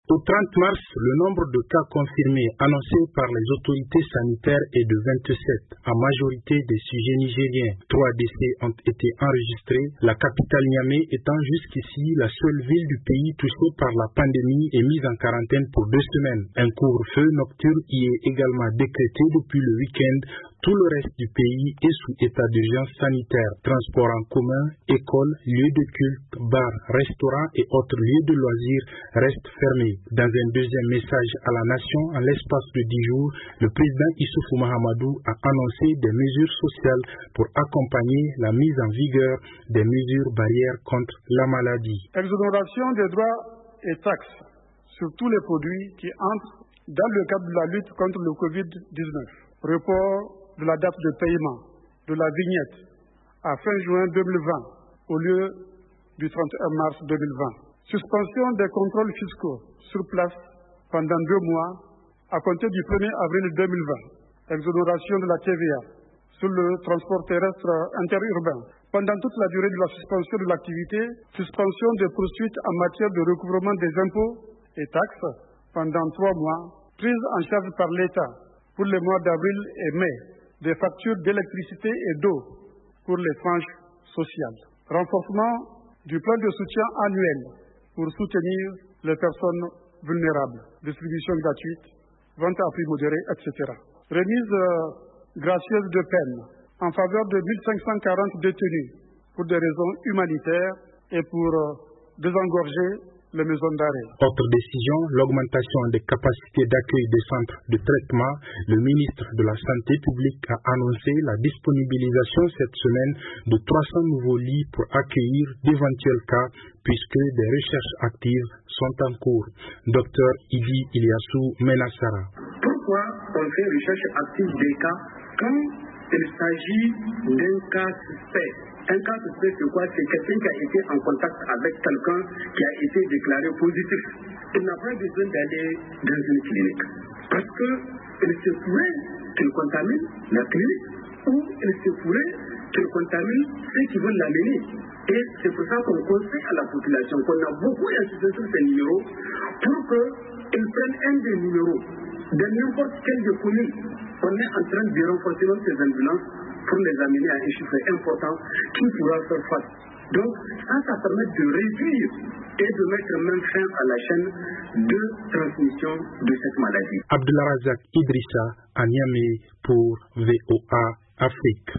Au 30 mars, le nombre de cas confirmés annoncés par les autorités sanitaires est de 27. En majorité des sujets nigériens, 3 décès ont été enregistrés, la capitale Niamey étant jusqu'ici la seule ville du pays touchée par la pandémie et mise en quarantaine pour 2 semaines. Un couvre-feu nocturne y est également décrété depuis le week-end. Tout le reste du pays est sous état d'urgence sanitaire. Transport en commun, écoles, lieux de culte, bars, restaurants et autres lieux de loisirs restent fermés. Dans un deuxième message à la nation en l'espace de 10 jours, le président Issoufou Mahamadou a annoncé des mesures sociales pour accompagner la mise en vigueur des mesures barrières contre la maladie. Exonération des droits et taxes sur tous les produits qui entrent dans le cadre de la lutte contre le Covid-19. Report de la date de paiement de la vignette à fin juin 2020 au lieu du 31 mars 2020. Suspension des contrôles fiscaux sur place pendant 2 mois à compter du 1er avril 2020. Exonération de la TVA sur le transport terrestre interurbain. Pendant toute la durée de la suspension de l'activité, suspension des poursuites en matière de recouvrement des impôts et taxes pendant 3 mois, prise en charge par l'État pour les mois d'avril et mai des factures d'électricité et d'eau pour les tranches sociales. Renforcement du plan de soutien annuel pour soutenir les personnes vulnérables. Distribution gratuite, vente à prix modéré, etc. Remise gracieuse de peine en faveur de 1540 détenus pour des raisons humanitaires et pour désengorger les maisons d'arrêt. Autre décision, l'augmentation des capacités d'accueil des centres de traitement. Le ministre de la Santé publique a annoncé la disponibilisation cette semaine de 300 nouveaux lits pour accueillir d'éventuels cas puisque des recherches actives sont en cours. Dr Idi Iliassou Menassara. Pourquoi on fait recherche active des cas quand il s'agit d'un cas suspect? Un cas suspect, c'est quoi? C'est quelqu'un qui a été en contact avec quelqu'un qui a été déclaré positif. Il n'a pas besoin d'aller dans une clinique. Parce qu'il se pourrait qu'il contamine la clinique ou il se pourrait qu'il contamine ceux qui veulent l'amener. Et c'est pour ça qu'on conseille à la population qu'on a beaucoup insisté sur ces numéros pour qu'ils prennent un des numéros de n'importe quelle des communes. On est en train de renforcer ces ambulances pour les amener à un chiffre important qui pourra faire face. Donc, ça permet de réduire et de mettre même fin à la chaîne de transmission de cette maladie. Abdullah Razak Idrissa à Niamey pour VOA Afrique.